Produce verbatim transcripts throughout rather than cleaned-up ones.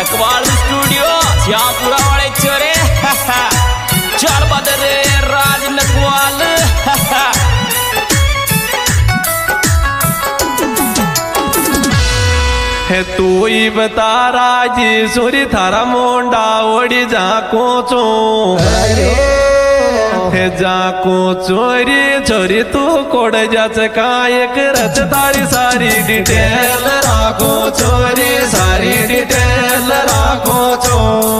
Nakwal studio जहाँपुरा वाले चोरे चल बदरे राज नकवाल। है तू ही बता राजी सूरी थारा मोंडा ओड़ी जाको चो है जाको चोरी चोरी तू कोड़ जाच कायक रच तारी सारी डिटेल राखो चोरी सारी डिटेल राखो चो।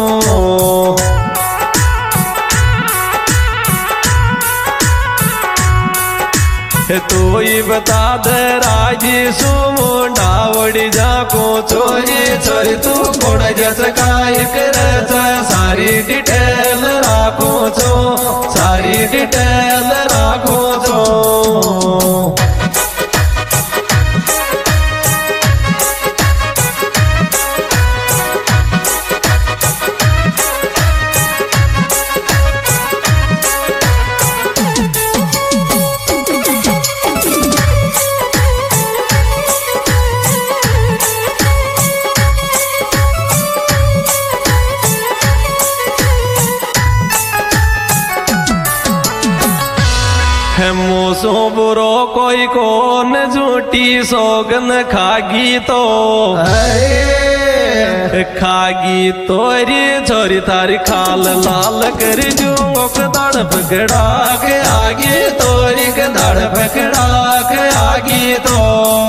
तू ही बता दे राजी सु मुंडा वड़ी जाको चोरी चोरी तू कोड़ जस कायक रच सारी डिटेल राखो चो सारी डिटेल राखो चो। है मोसो बुरो कोई कौन झूठी सोगन खागी तो खागी तोरी छोरी थारी खाल लाल कर जूंगो के दाड़ पकड़ा के आगे तोरी के दाड़ पकड़ा के आगे तो।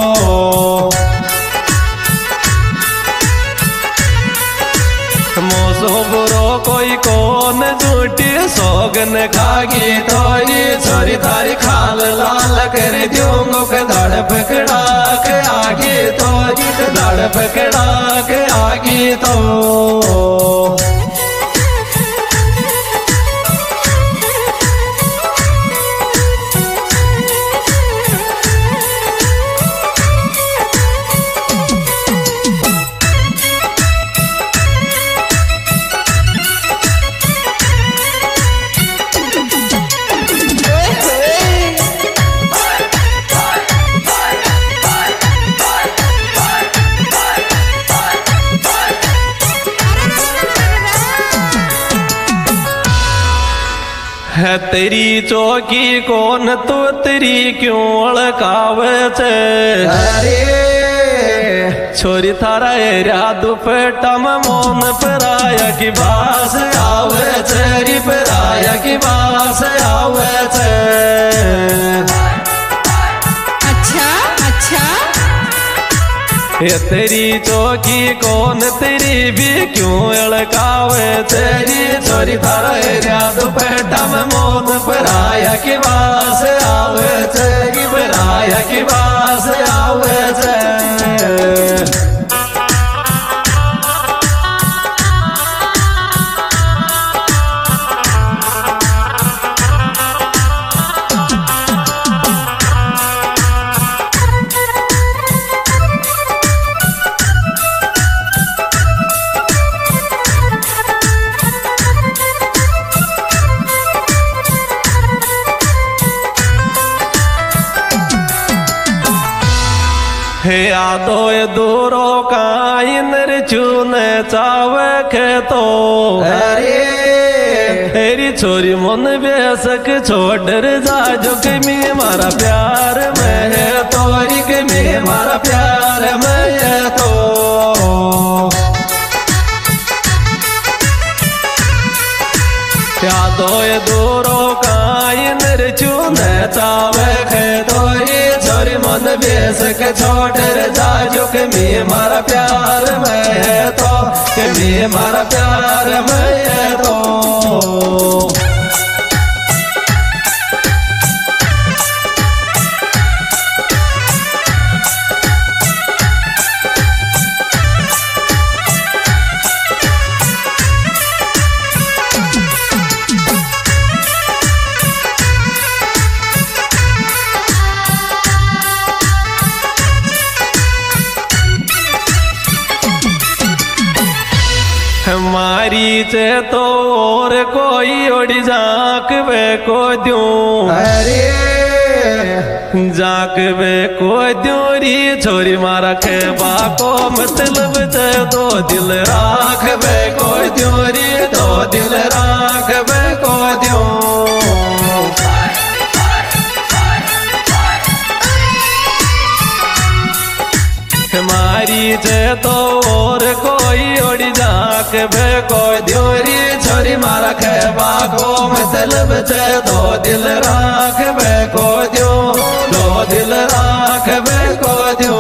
मोसो बुरो कोई कौन झूठी सोगन खागी तोरी छोरी थारी खाल लाल कर दूंगो के दाड़ पकड़ा के आगे तोरी के दाड़ पकड़ा के आगे तो। है तेरी चौकी कौन तो तेरी क्यों अड़कावे अरे छोरी थारा एरिया दुपट्टा में मोन पराया की बास आवे चेरी पराया की बास आवे चे। अच्छा अच्छा ये तेरी चौकी कौन तेरी भी क्यों अड़कावे तेरी छोरी थारा एरिया दुपट्टा में मोन पराया की बास आवे चेरी पराया की बास आवे चे। हे आदो दूरो का इंद्र चूने चावे के तो अरे तेरी छोरी मन बेसक छोड़ जा जो कि मैं मारा प्यार में है तोरी के मैं मारा प्यार में है तो। यादो दूरो का इंद्र चूने चावे के तोरी छोरी मन बेसक छोड़ जा जो कि मैं मारा प्यार में है तो कि मैं मारा प्यार में है तो। हमारी चे तो और कोई ओडी जाक वे को दूं अरे जाक बे को द्योरी छोरी मारा खे बाको मतलब जे दो दिल राख बे को द्योरी दो दिल राख बे को द्यो मारी जे तो और कोई ओड़ी जाक बे को द्योरी छोरी मारा खे बाको मतलब जे दो दिल राख बे को द्यो दो दिल राख बे को द्यो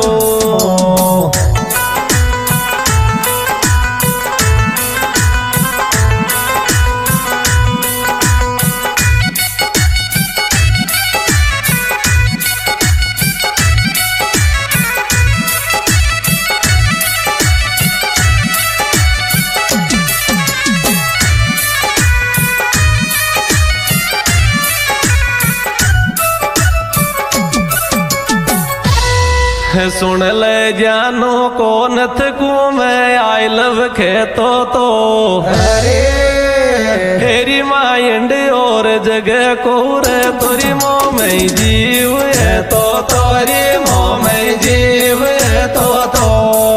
सुन ले जानो को नथ को मैं आई लव खेतो तो अरे तेरी माइंड और जगह को रे तोरी मोह में जीव है तो तोरी मोह में जीव है तो तो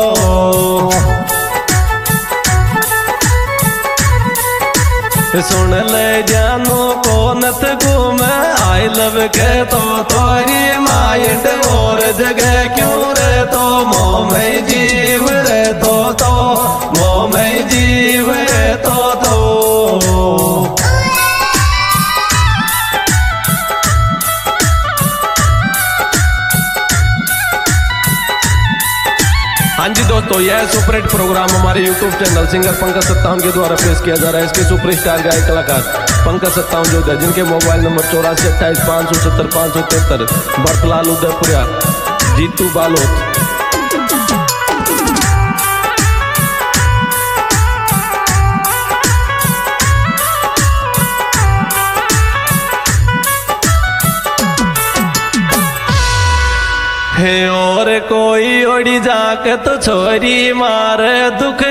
सुन ले जानो को नथ को मैं आई लव खेतो तोरी माइंड और जगह क्यों रे तो मोह में जीव रे तो तो मोह में जीव रे तो तो हाँ जी दोस्तों, यह सुपरहिट प्रोग्राम हमारे यूट्यूब चैनल सिंगर पंकज सत्तावन के द्वारा पेश किया जा रहा है। इसके सुपरस्टार गायक कलाकार पंकज सत्तावन जो है, जिनके मोबाइल नंबर चौरासी अट्ठाईस पाँच सौ सत्तर पाँच सौ तिहत्तर, बर्थलाल उदयपुरिया, जीतू बालोत। हे और कोई ओड़ी जाके तो छोरी मारे दुख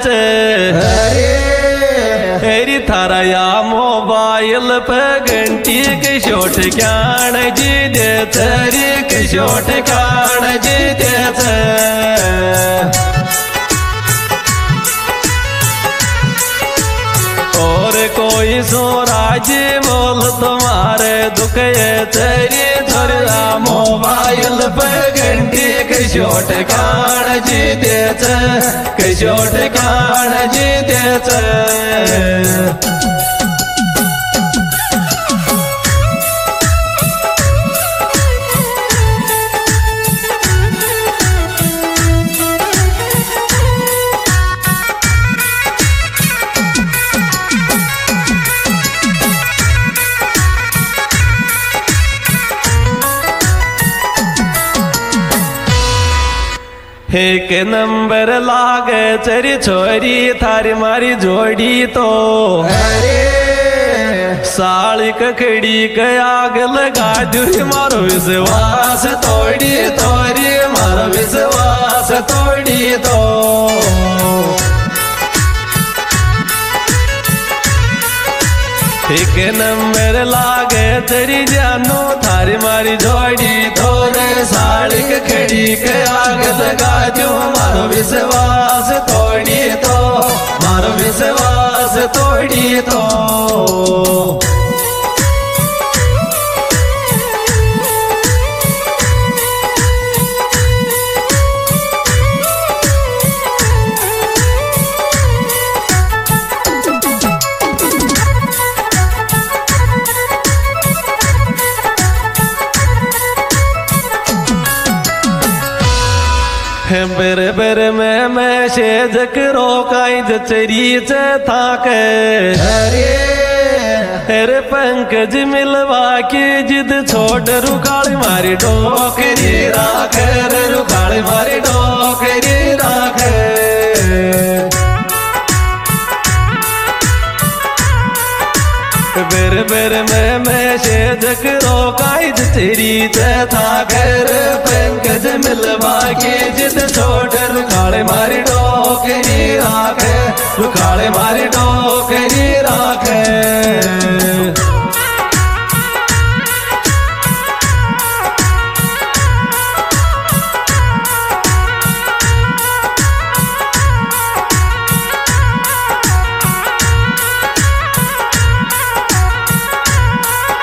हेरी थारा या मोबाइल पे घंटी के शोट ज्ञान जी दे तेरी के शोट ज्ञान जी दे और कोई सोराज बोल तुम्हारे दुख ये तेरी थोड़ा मोबाइल पे घंटी के शोट कान जी देच के शोट कान जी देच एक नंबर लागे चरी छोरी थारी मारी जोड़ी तो साली कखड़ी के आग लगा दूरी मारो विश्वास तोड़ी तोरी मारो विश्वास तोड़ी तो एक नंबर लागे तेरी जानो थारी मारी जोड़ी थोड़े साड़ी के खड़ी के आग लगा जो मारो विश्वास तोड़ी तो मारो विश्वास तोड़ी तो बेर बेर में मैसेज करो काई जचरी था के अरे पंकज मिलवा के जिद छोड़ रुखाड़ी मारी डोकरी राख रुखाड़ी मारी डोकरी राख बेर बेर में मैसेज करो काई जचरी था कर पंकज मिलवा के जिद छोड़ रुखाड़े मारी डोकरी राख रुखाड़े मारी डोकरी